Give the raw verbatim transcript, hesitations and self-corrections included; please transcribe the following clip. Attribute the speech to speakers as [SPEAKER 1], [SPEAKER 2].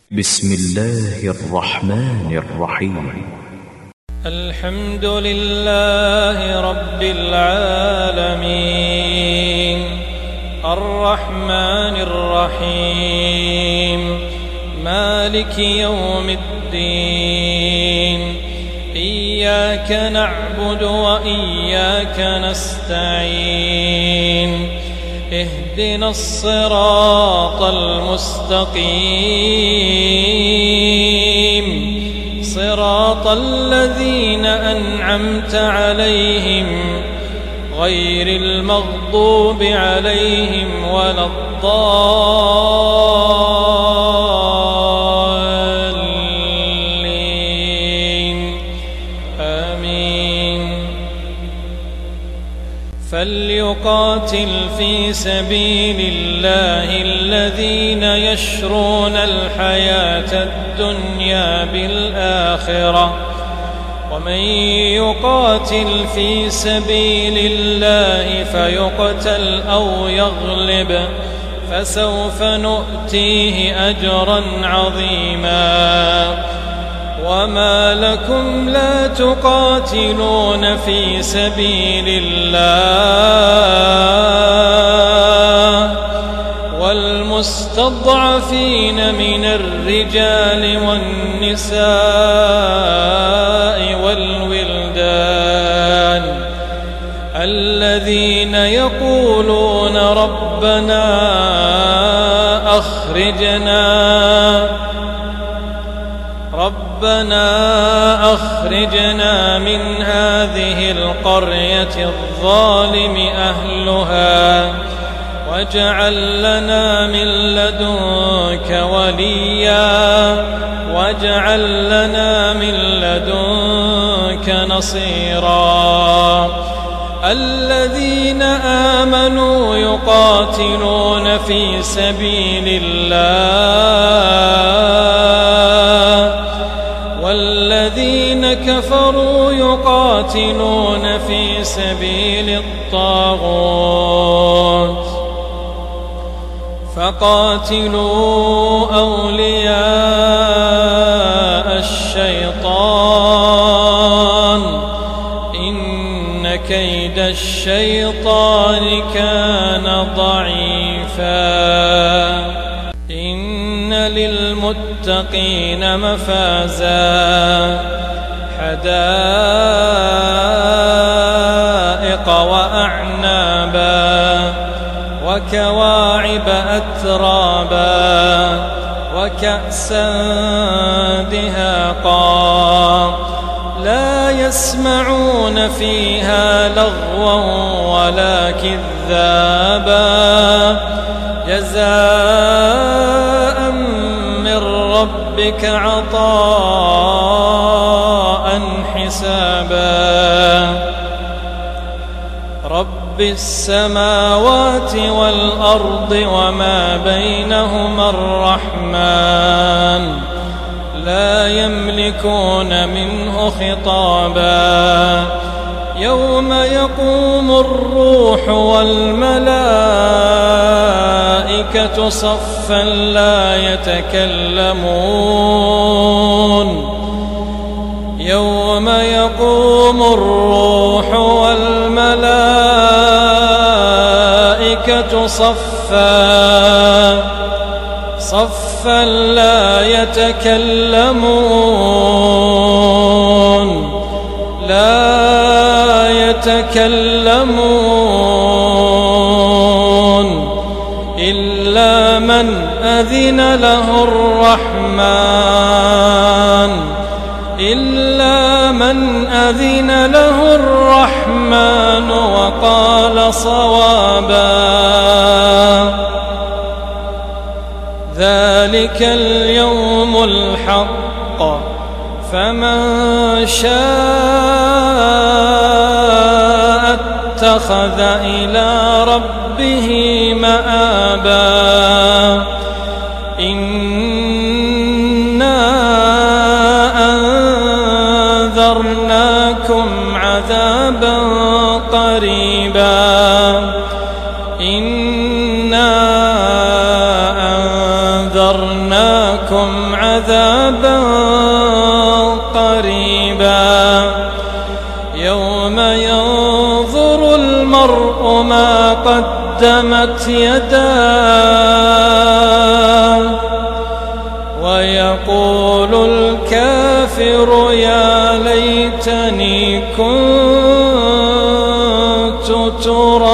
[SPEAKER 1] بسم الله الرحمن الرحيم.
[SPEAKER 2] الحمد لله رب العالمين الرحمن الرحيم مالك يوم الدين إياك نعبد وإياك نستعين اهدنا الصراط المستقيم صراط الذين أنعمت عليهم غير المغضوب عليهم ولا الضالين آمين. فليقاتل في سبيل الله الذين يشرون الحياة الدنيا بالآخرة ومن يقاتل في سبيل الله فيقتل أو يغلب فسوف نؤتيه أجرا عظيما. وما لكم لا تقاتلون في سبيل الله والمستضعفين من الرجال والنساء والولدان الذين يقولون ربنا أخرجنا ربنا أخرجنا من هذه القرية الظالم أهلها واجعل لنا من لدنك وليا واجعل لنا من لدنك نصيرا. الذين آمنوا يقاتلون في سبيل الله والذين كفروا يقاتلون في سبيل الطاغوت فقاتلوا أولياء الشيطان إن كيد الشيطان كان ضعيفا. إن للمتقين مفازا حدائق وأعنابا وكواعب أترابا وكأسا دهاقا لا يسمعون فيها لغوا ولا كذابا جزاء من ربك عطاء حسابا. رب السماوات والأرض وما بينهما الرحمن لا يملكون منه خطابا. يوم يقوم الروح والملائكة صفا لا يتكلمون يوم يقوم الروح والملائكة صفا صفا لا يتكلمون لا يتكلمون إلا من أذن له الرحمن إلا من أذن له الرحمن وقال صوابا. ذلك اليوم الحق فمن شاء اتخذ إلى ربه مآبا. إنا أنذرناكم عذابا قريبا. إنا لكم عذابا قريبا يوم ينظر المرء ما قدمت يداه ويقول الكافر يا ليتني كنت ترابا